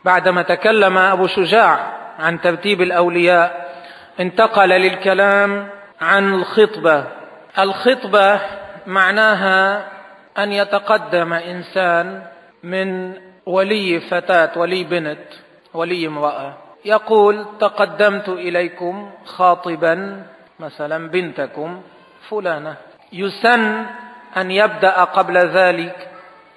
بعدما تكلم أبو شجاع عن ترتيب الأولياء انتقل للكلام عن الخطبة. الخطبة معناها أن يتقدم إنسان من ولي فتاة، ولي بنت، ولي امرأة، يقول: تقدمت إليكم خاطبا مثلا بنتكم فلانة. يسن أن يبدأ قبل ذلك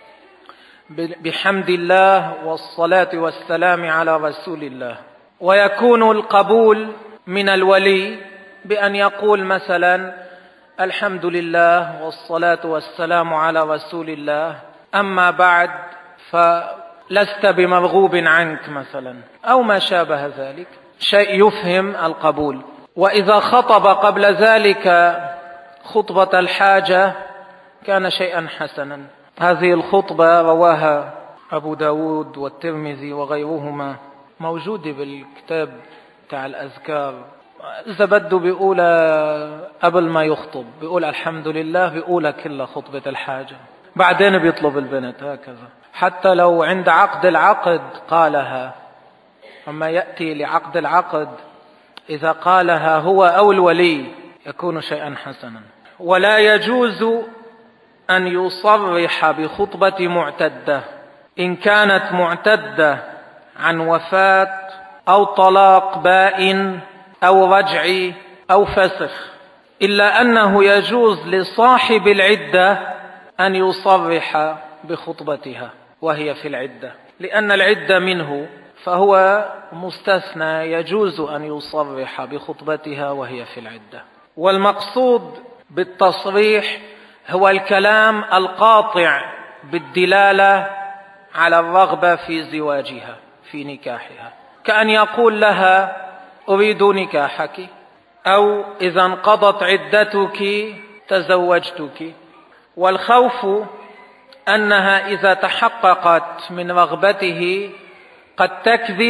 بحمد الله والصلاة والسلام على رسول الله، ويكون القبول من الولي بأن يقول مثلا: الحمد لله والصلاة والسلام على رسول الله، أما بعد فلست بمرغوب عنك مثلا، أو ما شابه ذلك، شيء يفهم القبول. وإذا خطب قبل ذلك خطبة الحاجة كان شيئا حسنا. هذه الخطبة رواها أبو داود والترمذي وغيرهما، موجودة بالكتاب تاع الأذكار. زبده بيقولها قبل ما يخطب، بيقول الحمد لله، بيقولها كلها خطبة الحاجة، بعدين بيطلب البنت، هكذا. حتى لو عند عقد العقد قالها، أما يأتي لعقد العقد إذا قالها هو أو الولي يكون شيئا حسنا. ولا يجوز أن يصرح بخطبة معتدة إن كانت معتدة عن وفاة أو طلاق بائن أو رجعي أو فسخ، إلا أنه يجوز لصاحب العدة أن يصرح بخطبتها وهي في العدة، لأن العدة منه، فهو مستثنى، يجوز أن يصرح بخطبتها وهي في العدة. والمقصود بالتصريح هو الكلام القاطع بالدلالة على الرغبة في زواجها، في نكاحها، كأن يقول لها: أريد نكاحك، أو إذا انقضت عدتك تزوجتك. والخوف أنها إذا تحققت من رغبته قد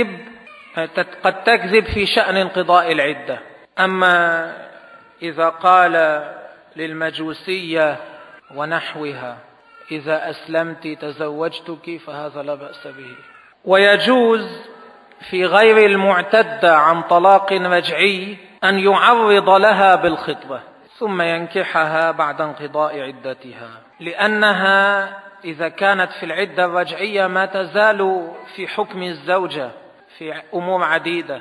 تكذب في شأن انقضاء العدة. أما إذا قال للمجوسية ونحوها: إذا أسلمت تزوجتك، فهذا لا بأس به. ويجوز في غير المعتدة عن طلاق رجعي أن يعرض لها بالخطبة ثم ينكحها بعد انقضاء عدتها، لأنها إذا كانت في العدة الرجعية ما تزال في حكم الزوجة في أمور عديدة.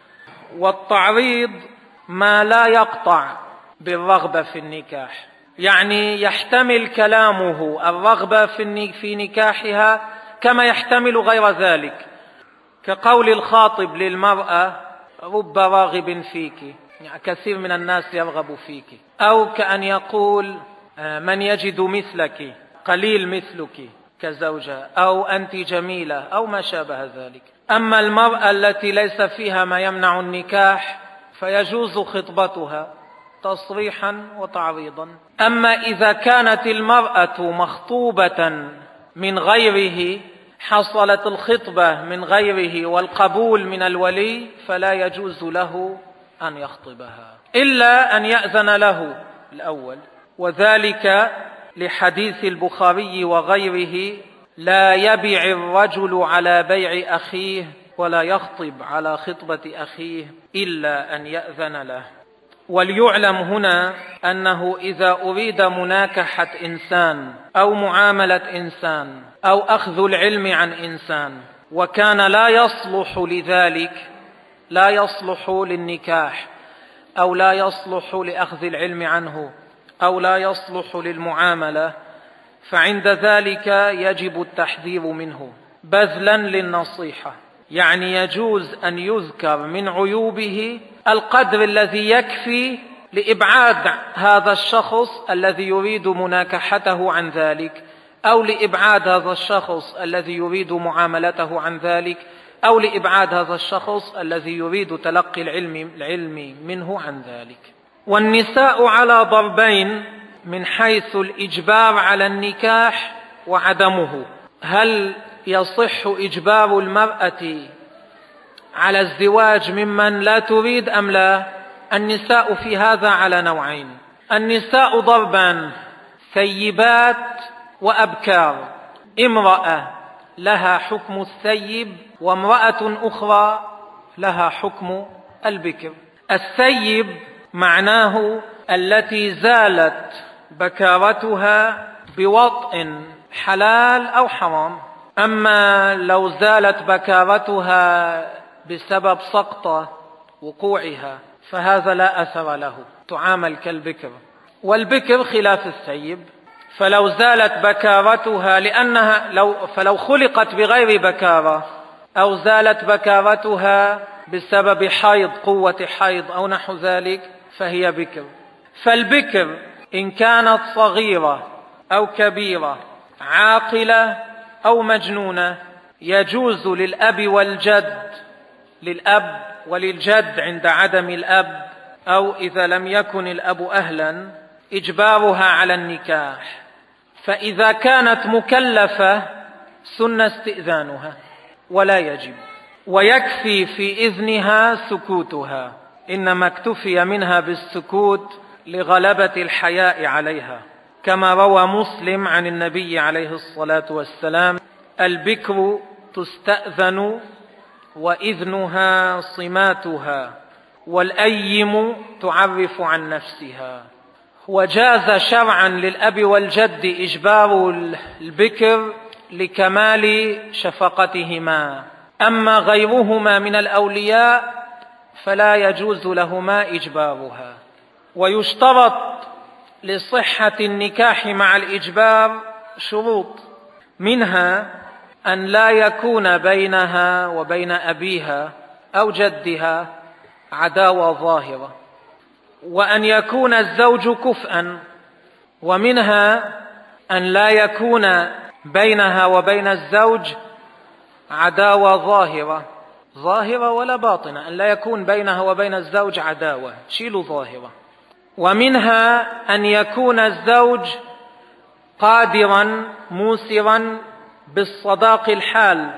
والتعريض ما لا يقطع بالرغبة في النكاح، يعني يحتمل كلامه الرغبة في نكاحها كما يحتمل غير ذلك، كقول الخاطب للمرأة: رب راغب فيك، يعني كثير من الناس يرغب فيك، أو كأن يقول: من يجد مثلك، قليل مثلك كزوجة، أو أنت جميلة، أو ما شابه ذلك. أما المرأة التي ليس فيها ما يمنع النكاح فيجوز خطبتها تصريحا وتعريضا. أما إذا كانت المرأة مخطوبة من غيره، حصلت الخطبة من غيره والقبول من الولي، فلا يجوز له أن يخطبها إلا أن يأذن له الأول، وذلك لحديث البخاري وغيره: لا يبيع الرجل على بيع أخيه ولا يخطب على خطبة أخيه إلا أن يأذن له. وليعلم هنا أنه إذا أريد مناكحة إنسان أو معاملة إنسان أو أخذ العلم عن إنسان وكان لا يصلح لذلك، لا يصلح للنكاح، أو لا يصلح لأخذ العلم عنه، أو لا يصلح للمعاملة، فعند ذلك يجب التحذير منه بذلا للنصيحة. يعني يجوز أن يذكر من عيوبه القدر الذي يكفي لإبعاد هذا الشخص الذي يريد مناكحته عن ذلك، أو لإبعاد هذا الشخص الذي يريد معاملته عن ذلك، أو لإبعاد هذا الشخص الذي يريد تلقي العلم منه عن ذلك. والنساء على ضربين من حيث الإجبار على النكاح وعدمه. هل يصح إجبار المرأة على الزواج ممن لا تريد أم لا؟ النساء في هذا على نوعين: النساء ضربان: ثيبات وأبكار. امرأة لها حكم الثيب، وامرأة أخرى لها حكم البكر. الثيب معناه التي زالت بكارتها بوطء حلال أو حرام. أما لو زالت بكارتها بسبب سقط وقوعها فهذا لا أثر له، تعامل كالبكر. والبكر خلاف الثيب، فلو زالت بكارتها فلو خلقت بغير بكارة أو زالت بكارتها بسبب حيض، قوة حيض أو نحو ذلك، فهي بكر. فالبكر إن كانت صغيرة أو كبيرة، عاقلة أو مجنونة، يجوز للأب والجد، للأب وللجد عند عدم الأب، أو إذا لم يكن الأب أهلا، إجبارها على النكاح. فإذا كانت مكلفة سن استئذانها ولا يجب، ويكفي في إذنها سكوتها، إنما اكتفي منها بالسكوت لغلبة الحياء عليها، كما روى مسلم عن النبي عليه الصلاة والسلام: البكر تستأذن وإذنها صماتها، والأيم تعرف عن نفسها. وجاز شرعا للأب والجد إجبار البكر لكمال شفقتهما. أما غيرهما من الأولياء فلا يجوز لهما إجبارها. ويشترط لصحة النكاح مع الإجبار شروط، منها أن لا يكون بينها وبين أبيها أو جدها عداوة ظاهرة، وأن يكون الزوج كفءا، ومنها أن لا يكون بينها وبين الزوج عداوة ظاهرة ولا باطنة، أن لا يكون بينها وبين الزوج عداوة، شيلوا ظاهرة. ومنها أن يكون الزوج قادرا موسرا بالصداق الحال،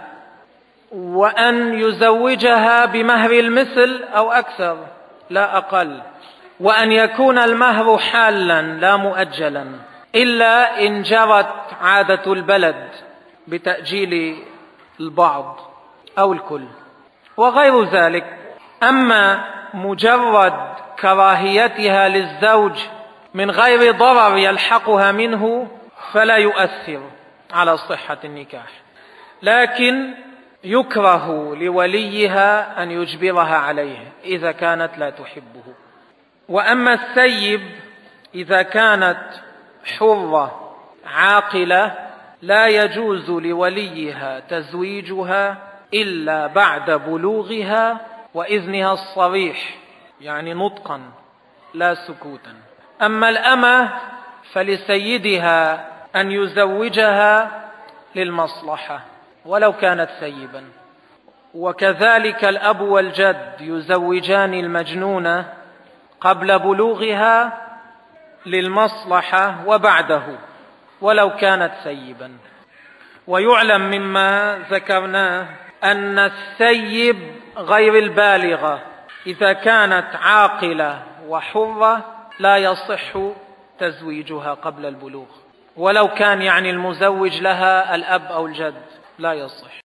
وأن يزوجها بمهر المثل أو أكثر لا أقل، وأن يكون المهر حالا لا مؤجلا، إلا إن جرت عادة البلد بتأجيل البعض أو الكل وغير ذلك. أما مجرد كراهيتها للزوج من غير ضرر يلحقها منه فلا يؤثر على صحة النكاح، لكن يكره لوليها أن يجبرها عليه إذا كانت لا تحبه. وأما الثيب إذا كانت حرة عاقلة لا يجوز لوليها تزويجها إلا بعد بلوغها وإذنها الصريح، يعني نطقا لا سكوتا. أما الأمة فلسيدها أن يزوجها للمصلحة ولو كانت ثيبا. وكذلك الأب والجد يزوجان المجنونة قبل بلوغها للمصلحة وبعده ولو كانت ثيبا. ويعلم مما ذكرناه أن الثيب غير البالغة إذا كانت عاقلة وحرة لا يصح تزويجها قبل البلوغ، ولو كان يعني المزوج لها الأب أو الجد لا يصح.